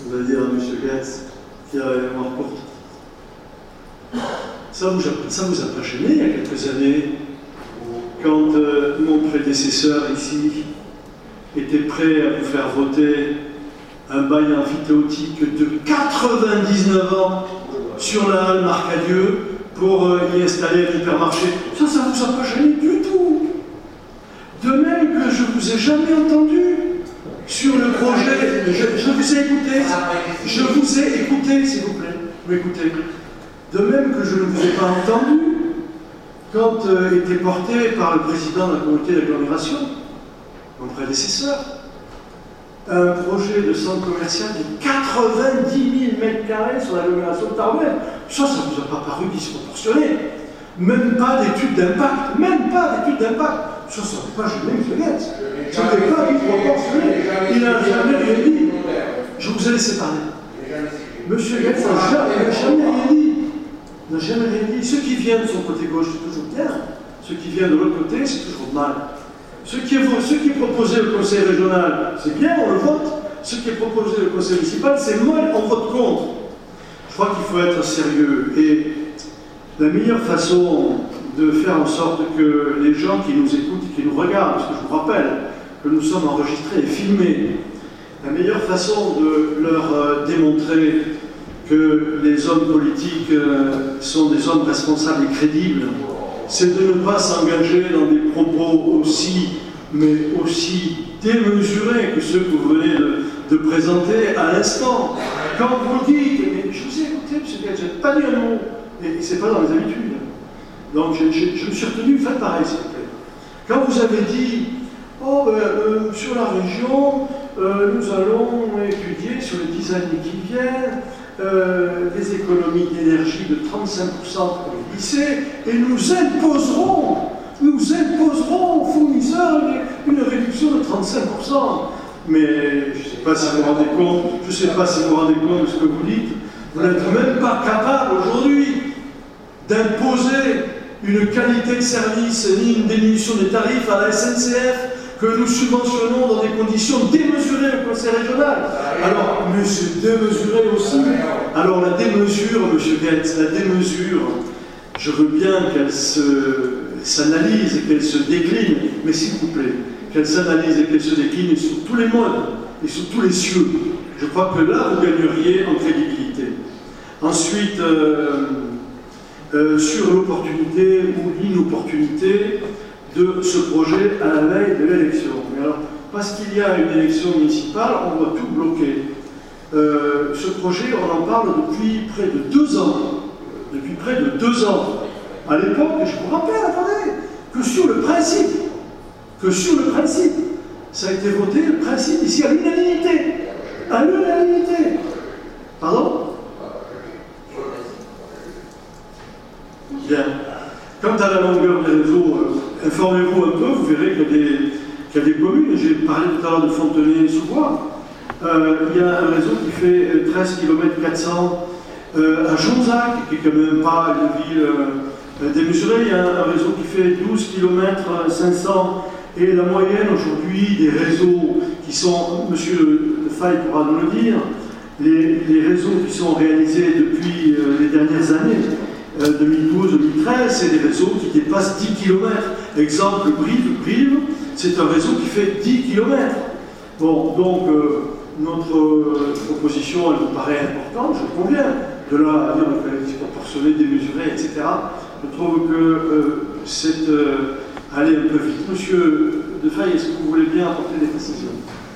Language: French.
on va dire à M. Goetz, qui a la mémoire courte. Ça vous a pas gêné il y a quelques années, quand mon prédécesseur ici était prêt à vous faire voter un bail amphithéotique de 99 ans sur la halle Marcadieu pour y installer un hypermarché. Ça vous a pas gêné du tout. De même que je vous ai jamais entendu sur le projet. Je vous ai écouté. Je vous ai écouté, s'il vous plaît. Vous m'écoutez. De même que je ne vous ai pas entendu quand était porté par le président de la communauté d'agglomération, mon prédécesseur, un projet de centre commercial de 90 000 m² sur l'agglomération de Tarbes. Ça ne vous a pas paru disproportionné. Même pas d'études d'impact. Ça ne pas gêné, M. Goetz. Ça n'était pas disproportionné. Il n'a jamais rien dit. Je vous ai laissé parler. M. Goetz n'a jamais rien dit. N'a jamais rien dit. Ce qui vient de son côté gauche, c'est toujours bien. Ce qui vient de l'autre côté, c'est toujours mal. Ce qui est proposé au conseil régional, c'est bien, on le vote. Ce qui est proposé au conseil municipal, c'est mal, on vote contre. Je crois qu'il faut être sérieux. Et la meilleure façon de faire en sorte que les gens qui nous écoutent et qui nous regardent, parce que je vous rappelle que nous sommes enregistrés et filmés, la meilleure façon de leur démontrer que les hommes politiques sont des hommes responsables et crédibles, c'est de ne pas s'engager dans des propos aussi démesurés que ceux que vous venez de présenter à l'instant. Quand vous dites, mais je vous ai écouté, M. Goetz, je n'ai pas dit un mot, et ce n'est pas dans les habitudes. Donc je me suis retenu, faites pareil, s'il vous plaît. Quand vous avez dit, sur la région, nous allons étudier sur les 10 années qui viennent, des économies d'énergie de 35% pour les lycées, et nous imposerons aux fournisseurs une réduction de 35%. Mais je ne sais pas si vous vous rendez compte, de ce que vous dites. Vous n'êtes même pas capable aujourd'hui d'imposer une qualité de service ni une diminution des tarifs à la SNCF que nous subventionnons dans des conditions démesurées au conseil régional. Alors, mais c'est démesuré aussi. Alors la démesure, M. Goetz, la démesure, je veux bien qu'elle s'analyse et qu'elle se décline, mais s'il vous plaît, qu'elle s'analyse et qu'elle se décline sur tous les modes et sur tous les cieux. Je crois que là, vous gagneriez en crédibilité. Ensuite, sur l'opportunité ou l'inopportunité de ce projet à la veille de l'élection. Mais alors, parce qu'il y a une élection municipale, on va tout bloquer. Ce projet, on en parle depuis près de 2 ans. Depuis près de 2 ans. À l'époque, je vous rappelle, attendez, que sur le principe, ça a été voté, le principe ici, à l'unanimité. À l'unanimité. Pardon? Bien. Quant à la longueur des réseaux, informez-vous un peu, vous verrez qu'il y a des communes, j'ai parlé tout à l'heure de Fontenay-sous-Bois, il y a un réseau qui fait 13 km 400 à Jonzac, qui n'est quand même pas une ville démesurée, il y a un réseau qui fait 12 km 500, et la moyenne aujourd'hui des réseaux qui sont, M. Fay pourra nous le dire, les réseaux qui sont réalisés depuis les dernières années, 2012-2013, c'est des réseaux qui dépassent 10 km. Exemple, Brive, c'est un réseau qui fait 10 km. Bon, donc, notre proposition, elle me paraît importante, je conviens. De là à dire qu'elle est disproportionnée, démesurée, etc. Je trouve que c'est aller un peu vite. Monsieur Defay, est-ce que vous voulez bien apporter des précisions?